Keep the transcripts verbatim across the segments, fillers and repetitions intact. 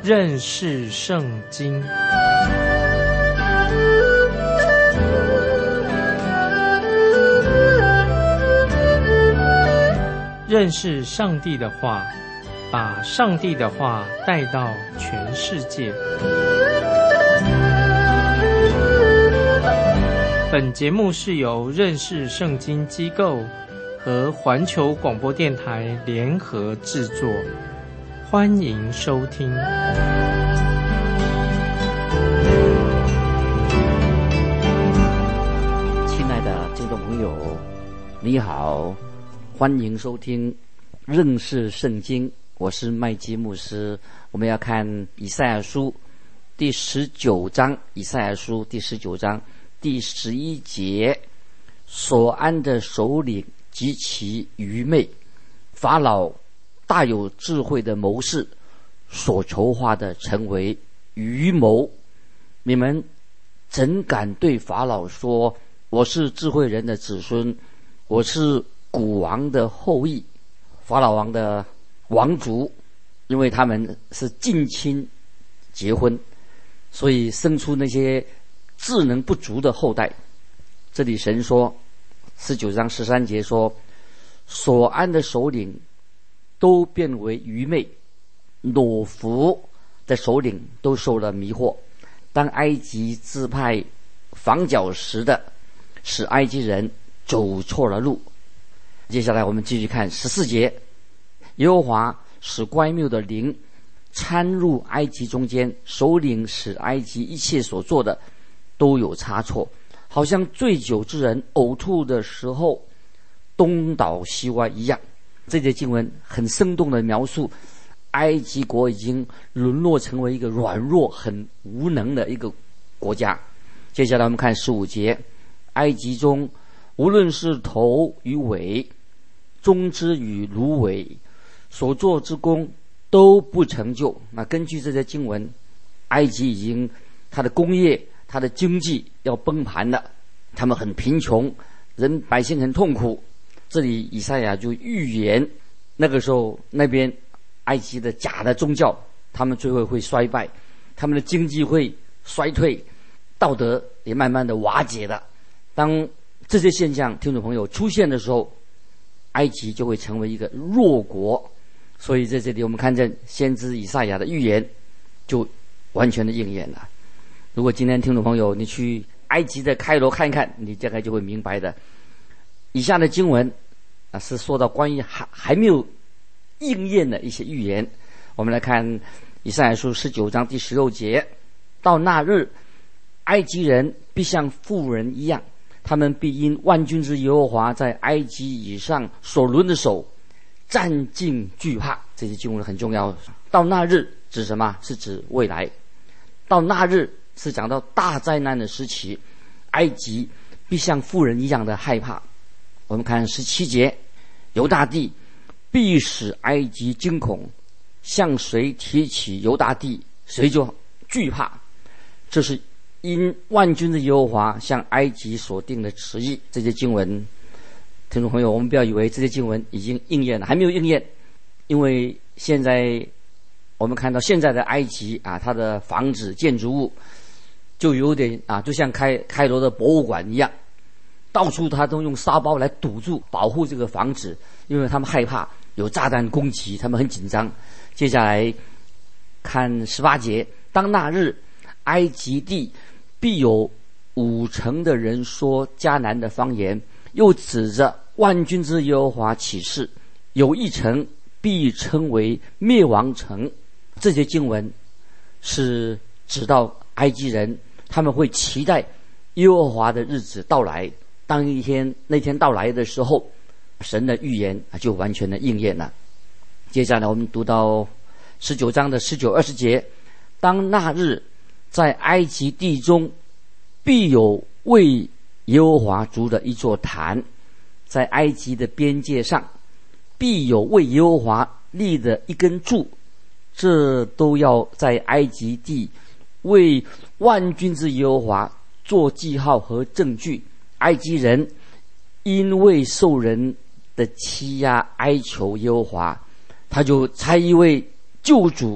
认识圣经。认识上帝的话，把上帝的话带到全世界。本节目是由认识圣经机构和环球广播电台联合制作，欢迎收听。 亲爱的听众朋友，你好，欢迎收听认识圣经，我是麦基牧师。我们要看以赛亚书第十九章，以赛亚书第十九章第十一节，所安的首领极其愚昧，法老大有智慧的谋士所筹划的成为愚谋。你们怎敢对法老说，我是智慧人的子孙，我是古王的后裔？法老王的王族，因为他们是近亲结婚，所以生出那些智能不足的后代。这里神说十九章十三节说，所安的首领都变为愚昧，裸服的首领都受了迷惑。当埃及支派防角石的，使埃及人走错了路。接下来我们继续看十四节，耶和华使乖谬的灵参入埃及中间，首领使埃及一切所做的都有差错，好像醉酒之人呕吐的时候东倒西歪一样。这节经文很生动的描述埃及国已经沦落成为一个软弱很无能的一个国家。接下来我们看十五节，埃及中无论是头与尾，中枝与芦苇，所做之功都不成就。那根据这些经文，埃及已经它的工业它的经济要崩盘了，他们很贫穷，人百姓很痛苦。这里以赛亚就预言，那个时候那边埃及的假的宗教，他们最后会衰败，他们的经济会衰退，道德也慢慢的瓦解了。当这些现象听众朋友出现的时候，埃及就会成为一个弱国。所以在这里我们看见先知以赛亚的预言就完全的应验了。如果今天听众朋友你去埃及的开罗看一看，你大概就会明白的。以下的经文啊是说到关于还还没有应验的一些预言。我们来看以赛亚书十九章第十六节，到那日，埃及人必像妇人一样，他们必因万军之耶和华在埃及以上所抡的手战尽惧怕。这些经文很重要。到那日指什么？是指未来。到那日是讲到大灾难的时期，埃及必像妇人一样的害怕。我们看十七节，犹大地必使埃及惊恐，向谁提起犹大地，谁就惧怕。这是因万军的耶和华向埃及所定的旨意。这些经文听众朋友，我们不要以为这些经文已经应验了，还没有应验。因为现在我们看到现在的埃及啊，它的房子建筑物就有点啊，就像开开罗的博物馆一样，到处他都用沙包来堵住保护这个房子，因为他们害怕有炸弹攻击，他们很紧张。接下来看十八节，当那日，埃及地必有五成的人说迦南的方言，又指着万军之耶和华起誓，有一城必称为灭亡城。这些经文是指到埃及人，他们会期待耶和华的日子到来。当一天那天到来的时候，神的预言就完全的应验了。接下来我们读到十九章的十九二十节，当那日，在埃及地中必有为耶和华筑的一座坛，在埃及的边界上必有为耶和华立的一根柱，这都要在埃及地为万军之耶和华做记号和证据。埃及人因为受人的欺压哀求耶和华，他就差一位救主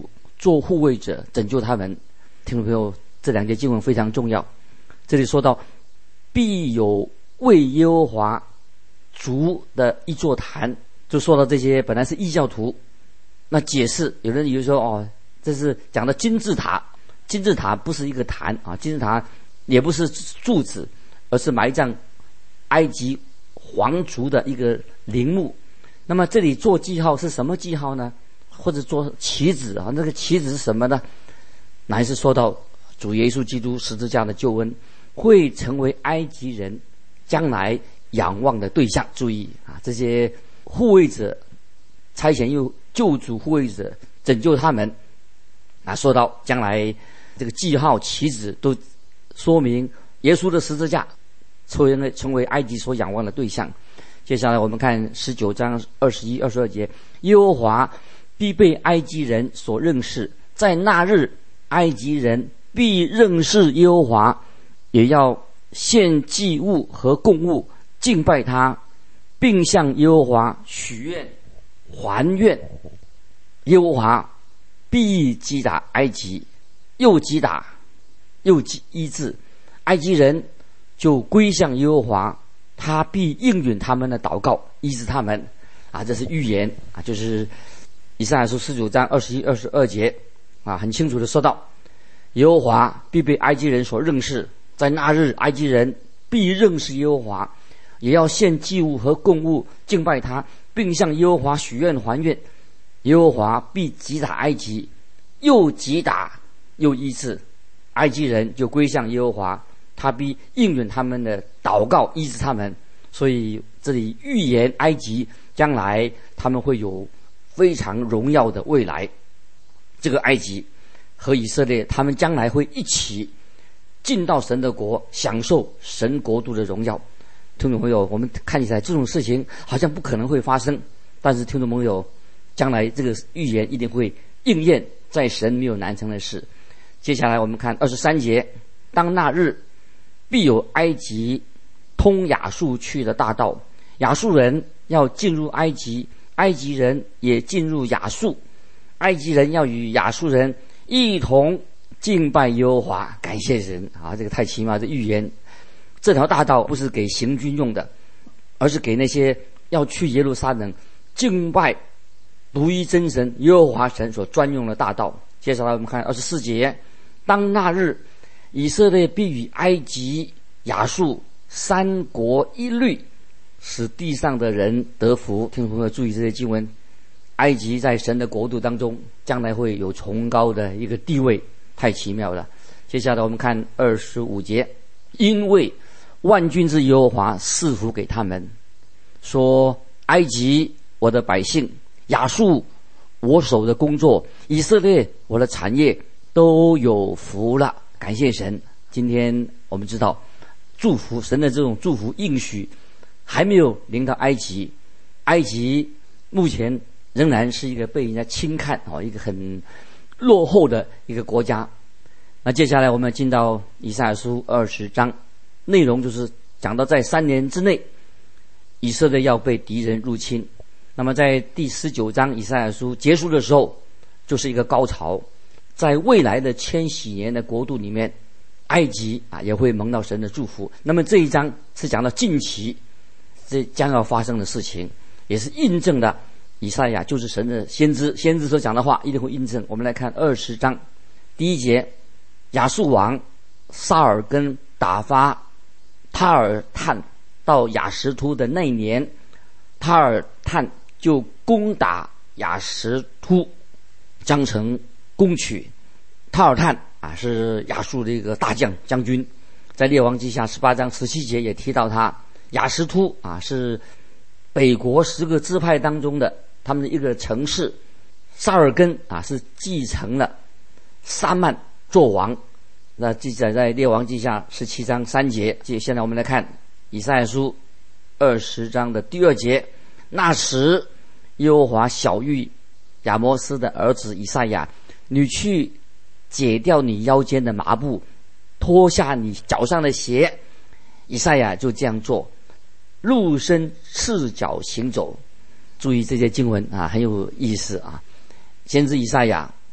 做护卫者，拯救他们。听众朋友，这两节经文非常重要。这里说到必有为耶和华筑的一座坛，就说到这些本来是异教徒，那解释有人以为说哦，这是讲的金字塔。金字塔不是一个坛啊，金字塔也不是柱子，而是埋葬埃及皇族的一个陵墓。那么这里做记号是什么记号呢？或者做旗子啊？那个旗子是什么呢？乃是说到主耶稣基督十字架的救恩会成为埃及人将来仰望的对象。注意啊，这些护卫者差遣又救主护卫者拯救他们啊，说到将来这个记号旗子都说明耶稣的十字架成为成为埃及所仰望的对象。接下来我们看十九章二十一、二十二节，耶和华必被埃及人所认识，在那日埃及人必认识耶和华，也要献祭物和供物敬拜他，并向耶和华许愿还愿。耶和华必击打埃及，又击打又医治，埃及人就归向耶和华，他必应允他们的祷告，医治他们啊，这是预言啊，就是以赛亚书十九章二十一、二十二节啊，很清楚的说到，耶和华必被埃及人所认识，在那日埃及人必认识耶和华，也要献祭物和供物敬拜他，并向耶和华许愿还愿。耶和华必击打埃及，又击打又医治，埃及人就归向耶和华，他必应允他们的祷告，医治他们。所以这里预言埃及将来他们会有非常荣耀的未来。这个埃及和以色列他们将来会一起进到神的国，享受神国度的荣耀。听众朋友，我们看起来这种事情好像不可能会发生，但是听众朋友，将来这个预言一定会应验，在神没有难成的事。接下来我们看二十三节，当那日必有埃及通亚述去的大道，亚述人要进入埃及，埃及人也进入亚述，埃及人要与亚述人一同敬拜耶和华。感谢神啊，这个太奇妙的预言。这条大道不是给行军用的，而是给那些要去耶路撒冷敬拜独一真神耶和华神所专用的大道。接下来我们看二十四节，当那日以色列必与埃及、亚述三国一律，使地上的人得福。听众朋友注意这些经文，埃及在神的国度当中将来会有崇高的一个地位，太奇妙了。接下来我们看二十五节，因为万军之耶和华赐福给他们，说埃及我的百姓，亚述我手的工作，以色列我的产业都有福了。感谢神。今天我们知道祝福神的这种祝福应许还没有临到埃及，埃及目前仍然是一个被人家轻看哦，一个很落后的一个国家。那接下来我们进到以赛亚书二十章，内容就是讲到在三年之内以色列要被敌人入侵。那么在第十九章以赛亚书结束的时候，就是一个高潮，在未来的千禧年的国度里面，埃及啊也会蒙到神的祝福。那么这一章是讲到近期这将要发生的事情，也是印证的以赛亚就是神的先知，先知所讲的话一定会印证。我们来看二十章第一节，亚述王撒尔根打发塔尔探到亚实突的那一年，塔尔探就攻打亚实突，将城攻取。塔尔探啊是亚述的一个大将将军，在列王记下十八章十七节也提到他。亚实突啊是北国十个支派当中的他们的一个城市。撒尔根啊是继承了撒曼做王，那记载在列王记下十七章三节。现在我们来看以赛亚书二十章的第二节，那时耶和华晓谕亚摩斯的儿子以赛亚，你去解掉你腰间的麻布，脱下你脚上的鞋。以赛亚就这样做，露身赤脚行走。注意这些经文啊，很有意思啊。先知以赛亚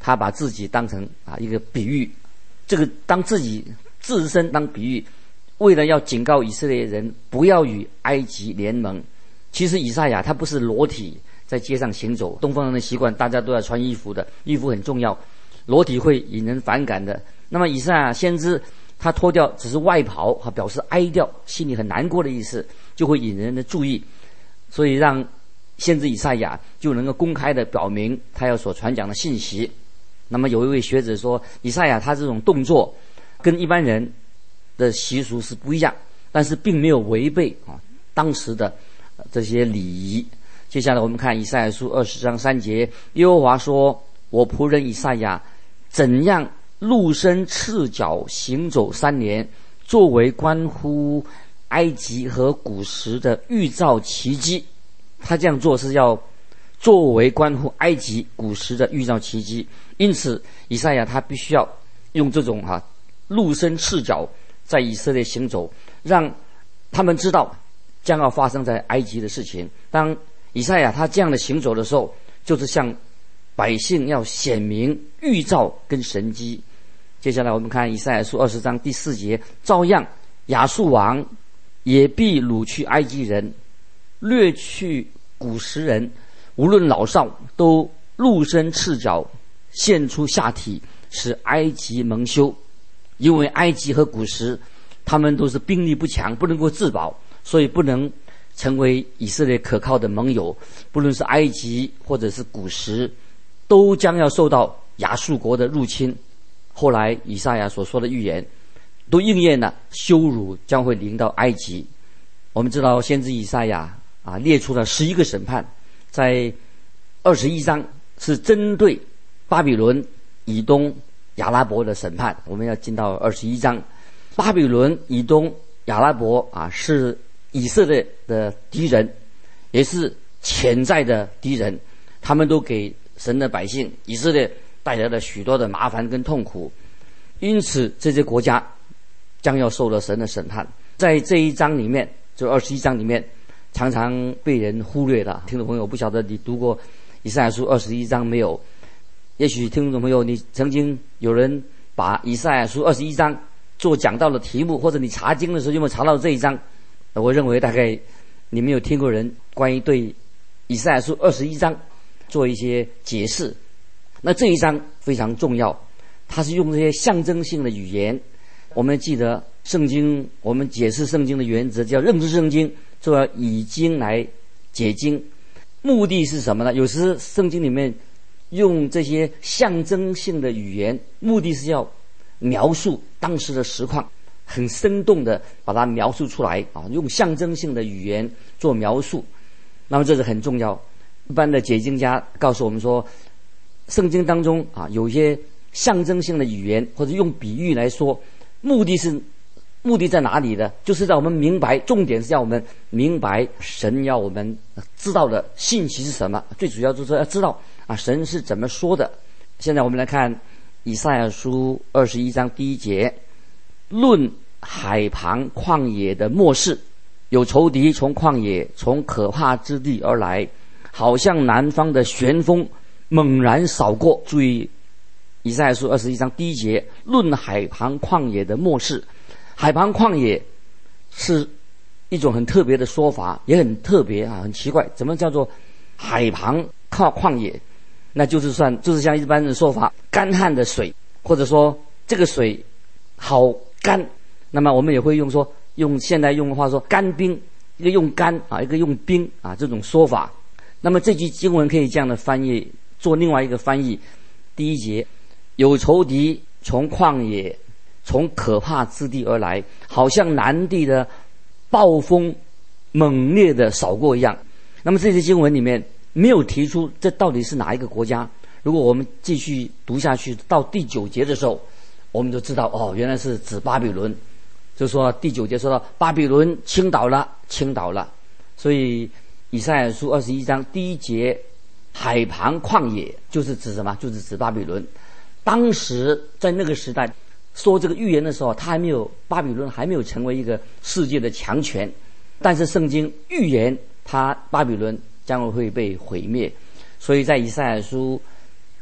他把自己当成啊一个比喻，这个当自己自身当比喻，为了要警告以色列人不要与埃及联盟。其实以赛亚他不是裸体在街上行走，东方人的习惯大家都要穿衣服的，衣服很重要，裸体会引人反感的。那么以赛亚先知他脱掉只是外袍，表示哀悼，心里很难过的意思，就会引人的注意，所以让先知以赛亚就能够公开的表明他要所传讲的信息。那么有一位学者说，以赛亚他这种动作跟一般人的习俗是不一样，但是并没有违背啊当时的这些礼仪。接下来我们看以赛亚书二十章三节，耶和华说，我仆人以赛亚怎样露身赤脚行走三年，作为关乎埃及和古时的预兆奇迹。他这样做是要作为关乎埃及古时的预兆奇迹，因此以赛亚他必须要用这种哈、啊、露身赤脚在以色列行走，让他们知道将要发生在埃及的事情。当以赛亚他这样的行走的时候，就是向百姓要显明预兆跟神迹。接下来我们看以赛亚书二十章第四节，照样亚述王也必掳去埃及人，掠去古时人，无论老少都露身赤脚，现出下体，使埃及蒙羞。因为埃及和古时他们都是兵力不强，不能够自保，所以不能成为以色列可靠的盟友。不论是埃及或者是古时，都将要受到亚述国的入侵。后来以赛亚所说的预言都应验了，羞辱将会临到埃及。我们知道先知以赛亚啊列出了十一个审判，在二十一章是针对巴比伦、以东、亚拉伯的审判。我们要进到二十一章，巴比伦、以东、亚拉伯啊是以色列的敌人，也是潜在的敌人，他们都给神的百姓以色列带来了许多的麻烦跟痛苦，因此这些国家将要受了神的审判。在这一章里面，就二十一章里面常常被人忽略了。听众朋友，不晓得你读过以赛亚书二十一章没有？也许听众朋友你曾经有人把以赛亚书二十一章做讲道的题目，或者你查经的时候有没有查到这一章？我认为大概你没有听过人关于对以赛亚书二十一章做一些解释。那这一章非常重要，它是用这些象征性的语言。我们记得圣经，我们解释圣经的原则叫认识圣经，就要以经来解经。目的是什么呢？有时圣经里面用这些象征性的语言，目的是要描述当时的实况，很生动的把它描述出来啊，用象征性的语言做描述。那么这是很重要。一般的解经家告诉我们说，圣经当中啊有一些象征性的语言或者用比喻来说，目的是目的在哪里呢？就是让我们明白，重点是要我们明白神要我们知道的信息是什么。最主要就是要知道啊神是怎么说的。现在我们来看以赛亚书二十一章第一节，论海旁旷野的末世，有仇敌从旷野从可怕之地而来，好像南方的旋风猛然扫过。注意以赛亚书二十一章第一节，论海旁旷野的末世。海旁旷野是一种很特别的说法，也很特别啊，很奇怪，怎么叫做海旁靠旷野？那就是算就是像一般的说法，干旱的水，或者说这个水好干。那么我们也会用说，用现代用的话说干冰，一个用干啊，一个用冰啊，这种说法。那么这句经文可以这样的翻译，做另外一个翻译。第一节，有仇敌从旷野从可怕之地而来，好像南地的暴风猛烈的扫过一样。那么这些经文里面没有提出这到底是哪一个国家。如果我们继续读下去到第九节的时候，我们就知道哦，原来是指巴比伦。就说第九节说到巴比伦倾倒了，倾倒了。所以以赛亚书二十一章第一节，海旁旷野就是指什么？就是指巴比伦。当时在那个时代说这个预言的时候，他还没有巴比伦还没有成为一个世界的强权，但是圣经预言他巴比伦将会被毁灭。所以在以赛亚书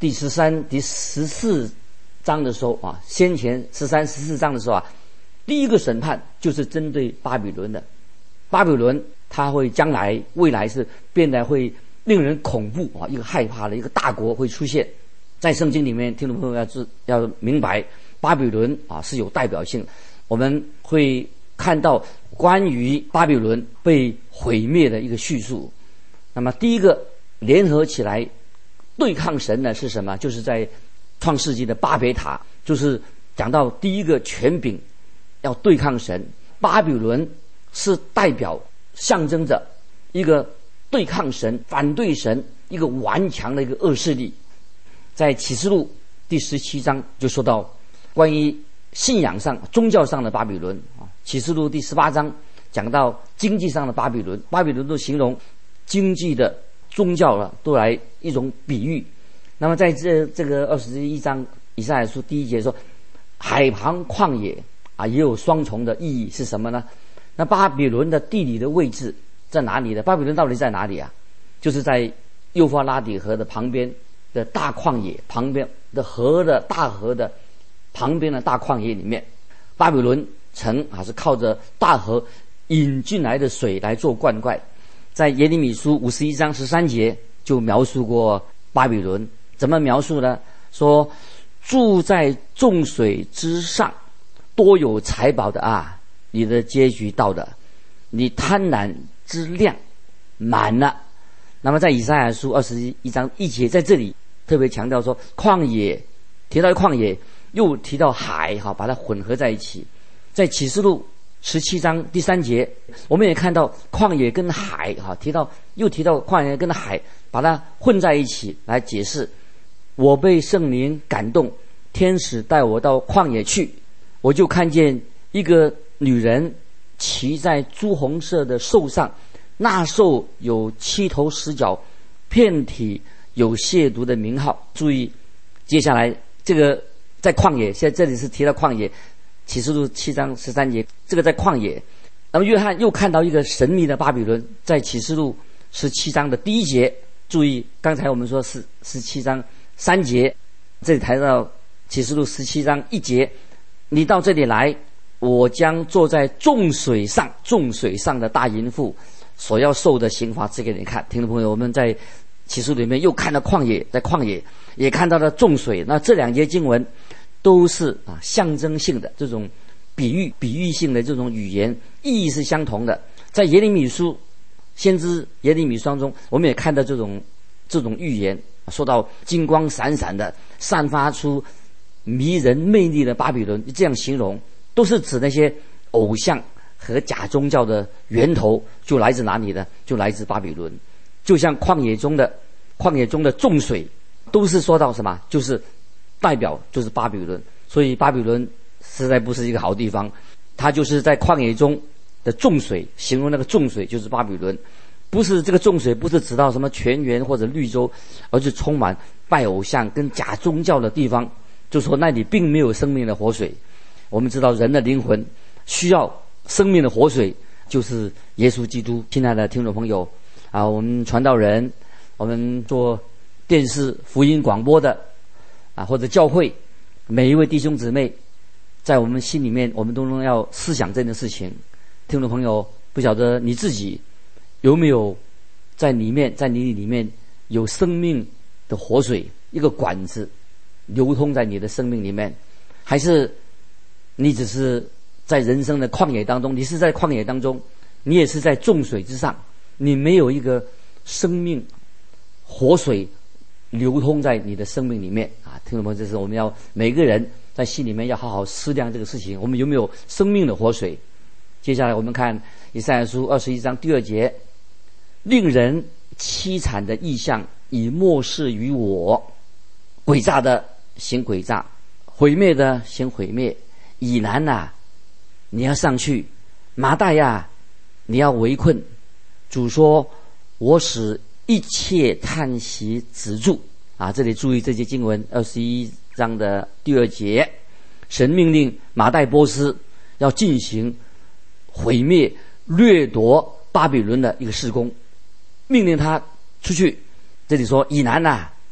第十三、第十四章的时候啊，先前十三、十四章的时候啊，第一个审判就是针对巴比伦的。巴比伦它会将来未来是变得会令人恐怖啊，一个害怕的一个大国会出现。在圣经里面，听众朋友要知要明白，巴比伦啊是有代表性。我们会看到关于巴比伦被毁灭的一个叙述。那么第一个联合起来对抗神呢是什么？就是在创世纪的巴别塔，就是讲到第一个权柄要对抗神。巴比伦是代表象征着一个对抗神、反对神一个顽强的一个恶势力。在启示录第十七章就说到关于信仰上、宗教上的巴比伦啊。启示录第十八章讲到经济上的巴比伦，巴比伦都形容经济的、宗教了，都来一种比喻。那么在这这个二十一章以赛亚书第一节说，海旁旷野啊，也有双重的意义是什么呢？那巴比伦的地理的位置在哪里呢？巴比伦到底在哪里啊？就是在幼发拉底河的旁边的大旷野旁边的河的大河的旁边的大旷野里面。巴比伦城啊是靠着大河引进来的水来做灌溉。在耶利米书五十一章十三节就描述过巴比伦，怎么描述呢？说住在众水之上，多有财宝的啊，你的结局到的，你贪婪之量满了。那么在以赛亚书二十一章一节，在这里特别强调说，旷野提到旷野，又提到海，哈，把它混合在一起。在启示录十七章第三节，我们也看到旷野跟海，哈，提到又提到旷野跟海，把它混在一起来解释。我被圣灵感动，天使带我到旷野去，我就看见一个女人骑在朱红色的兽上，那兽有七头十角，遍体有亵渎的名号。注意，接下来这个在旷野，现在这里是提到旷野，启示录七章十三节，这个在旷野。那么约翰又看到一个神秘的巴比伦，在启示录十七章的第一节。注意，刚才我们说是十七章三节，这里谈到启示录十七章一节，你到这里来，我将坐在众水上，众水上的大淫妇所要受的刑罚指给你看。听众朋友，我们在启示录里面又看到旷野，在旷野也看到了众水。那这两节经文都是啊象征性的这种比喻、比喻性的这种语言，意义是相同的。在耶利米书先知耶利米书当中，我们也看到这种这种预言，说到金光闪闪的，散发出迷人魅力的巴比伦，这样形容，都是指那些偶像和假宗教的源头就来自哪里呢？就来自巴比伦。就像旷野中的旷野中的众水，都是说到什么？就是代表就是巴比伦。所以巴比伦实在不是一个好地方，它就是在旷野中的众水，形容那个众水就是巴比伦。不是这个众水不是指到什么泉源或者绿洲，而是充满拜偶像跟假宗教的地方，就说那里并没有生命的活水。我们知道人的灵魂需要生命的活水，就是耶稣基督。亲爱的听众朋友啊，我们传道人，我们做电视福音广播的啊，或者教会，每一位弟兄姊妹，在我们心里面，我们都能要思想这件事情。听众朋友，不晓得你自己有没有在里面，在你里面有生命的活水，一个管子流通在你的生命里面，还是你只是在人生的旷野当中，你是在旷野当中，你也是在众水之上，你没有一个生命活水流通在你的生命里面啊！听众朋友，这是我们要每个人在心里面要好好思量这个事情，我们有没有生命的活水？接下来我们看以赛亚书二十一章第二节，令人凄惨的异象已默示于我，诡诈的行诡诈，毁灭的行毁灭。以南啊，你要上去；麻袋呀，你要围困。主说：我使一切叹息止住。啊，这里注意这些经文，二十一章的第二节，神命令马代波斯要进行毁灭、掠夺巴比伦的一个事工，命令他出去。这里说以南啊，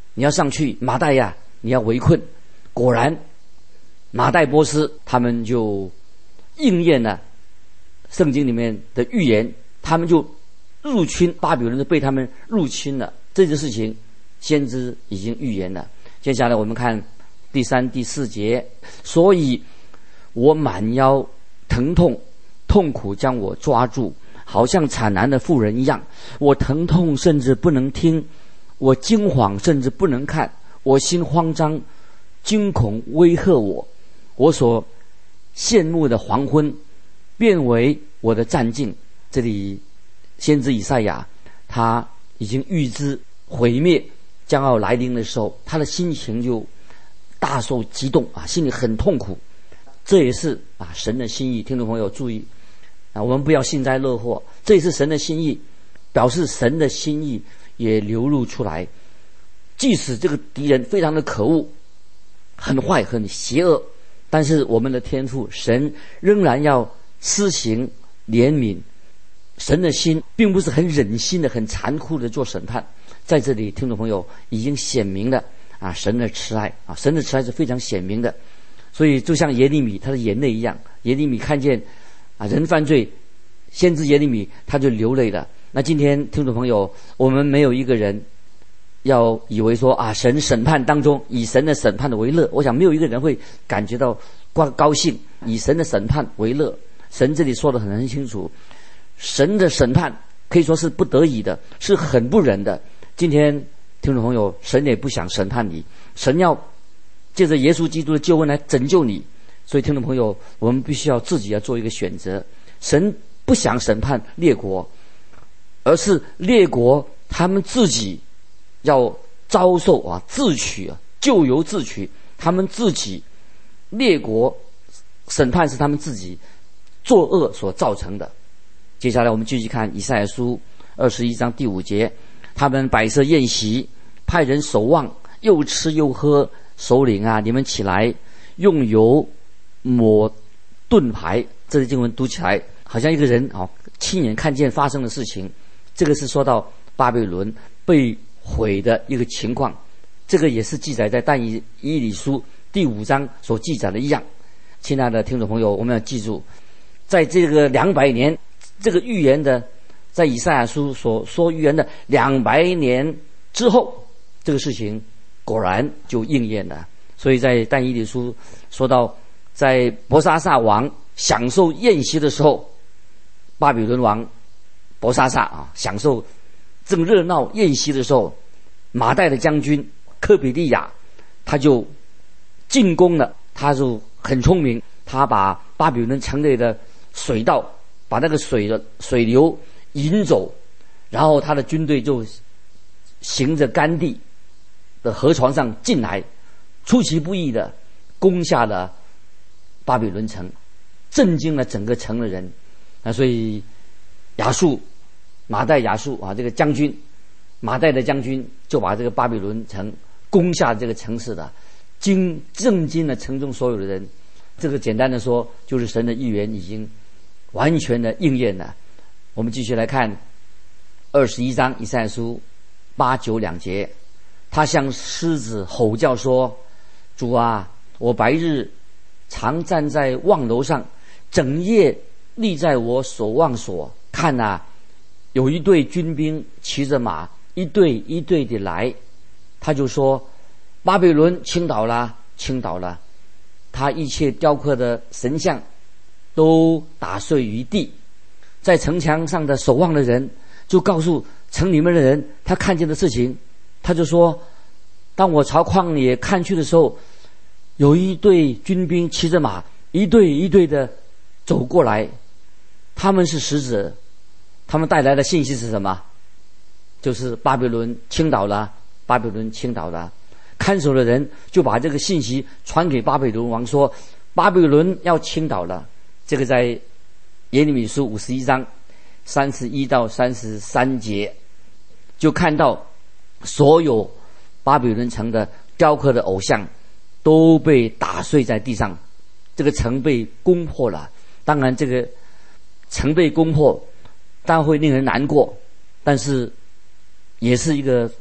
你要上去，马代呀，你要围困。果然，马代波斯他们就应验了圣经里面的预言，他们就入侵巴比伦，就被他们入侵了。这件事情，先知已经预言了。接下来我们看第三、第四节，所以我满腰疼痛，痛苦将我抓住，好像产难的妇人一样。我疼痛甚至不能听，我惊惶甚至不能看，我心慌张，惊恐威吓我。我所羡慕的黄昏，变为我的战境。这里先知以赛亚他已经预知毁灭将要来临的时候，他的心情就大受激动啊，心里很痛苦。这也是啊神的心意。听众朋友注意啊，我们不要幸灾乐祸，这也是神的心意，表示神的心意也流露出来。即使这个敌人非常的可恶，很坏，很邪恶，但是我们的天父神仍然要施行怜悯。神的心并不是很忍心的、很残酷的做审判。在这里，听众朋友已经显明了啊，神的慈爱啊，神的慈爱是非常显明的。所以就像耶利米他的眼泪一样，耶利米看见啊人犯罪，先知耶利米他就流泪了。那今天听众朋友，我们没有一个人要以为说啊神审判当中以神的审判的为乐，我想没有一个人会感觉到高高兴，以神的审判为乐。神这里说得很很清楚，神的审判可以说是不得已的，是很不忍的。今天听众朋友，神也不想审判你，神要借着耶稣基督的救恩来拯救你。所以听众朋友，我们必须要自己要做一个选择。神不想审判列国，而是列国他们自己要遭受啊自取啊，咎由自取。他们自己列国审判是他们自己作恶所造成的。接下来我们继续看以赛亚书二十一章第五节，他们摆设宴席，派人守望，又吃又喝。首领啊，你们起来，用油抹盾牌。这个经文读起来好像一个人哦亲眼看见发生的事情。这个是说到巴比伦被毁的一个情况，这个也是记载在但以理书第五章所记载的一样。亲爱的听众朋友，我们要记住，在这个两百年这个预言的，在以赛亚书所说预言的两百年之后，这个事情果然就应验了。所以在但以理书说到，在伯沙撒王享受宴席的时候，巴比伦王伯沙撒啊享受正热闹宴席的时候，马代的将军科比利亚他就进攻了。他就很聪明，他把巴比伦城内的水道，把那个水的水流引走，然后他的军队就行着干地的河床上进来，出其不意的攻下了巴比伦城，震惊了整个城的人。那所以亚述马代亚述啊这个将军，马代的将军就把这个巴比伦城攻下这个城市的，惊震惊了城中所有的人。这个简单的说，就是神的预言已经完全的应验了。我们继续来看二十一章以赛亚书八九两节，他向狮子吼叫说：主啊，我白日常站在望楼上，整夜立在我所望所。看啊，有一队军兵骑着马，一队一队的来。他就说：巴比伦倾倒了，倾倒了，他一切雕刻的神像都打碎于地。在城墙上的守望的人就告诉城里面的人他看见的事情。他就说：当我朝旷野看去的时候，有一队军兵骑着马，一队一队的走过来，他们是使者，他们带来的信息是什么？就是巴比伦倾倒了，巴比伦倾倒了。看守的人就把这个信息传给巴比伦王，说巴比伦要倾倒了。这个在耶利米书五十一章三十一到三十三节就看到，所有巴比伦城的雕刻的偶像都被打碎在地上，这个城被攻破了。当然这个城被攻破当然会令人难过，但是也是一个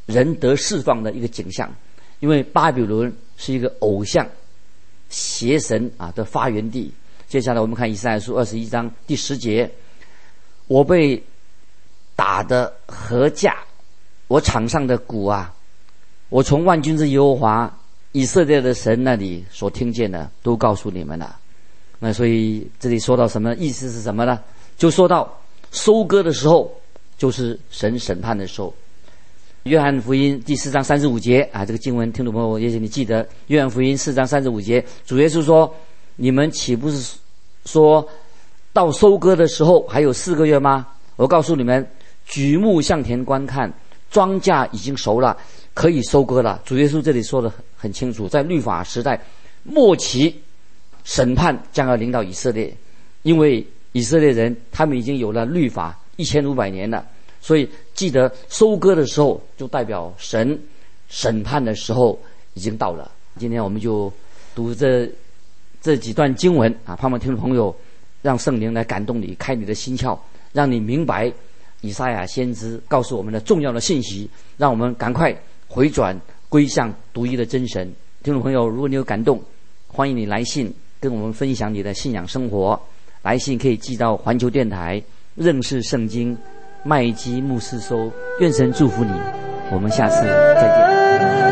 人得释放的一个景象。因为巴比伦是一个偶像邪神啊的发源地。接下来我们看以赛亚书二十一章第十节，我被打得何价，我场上的鼓啊，我从万军之耶和华以色列的神那里所听见的都告诉你们了。那所以这里说到什么意思是什么呢？就说到收割的时候就是神审判的时候。约翰福音第四章三十五节啊，这个经文听众朋友也许你记得，约翰福音四章三十五节，主耶稣说，你们岂不是说到收割的时候还有四个月吗？我告诉你们，举目向田观看，庄稼已经熟了，可以收割了。主耶稣这里说得很清楚，在律法时代末期，审判将要临到以色列，因为以色列人他们已经有了律法一千五百年了，所以记得收割的时候就代表神审判的时候已经到了。今天我们就读这这几段经文啊，盼望听众朋友让圣灵来感动你，开你的心窍，让你明白以赛亚先知告诉我们的重要的信息，让我们赶快回转归向独一的真神。听众朋友，如果你有感动，欢迎你来信跟我们分享你的信仰生活。来信可以寄到环球电台认识圣经麦基牧师收。愿神祝福你，我们下次再见。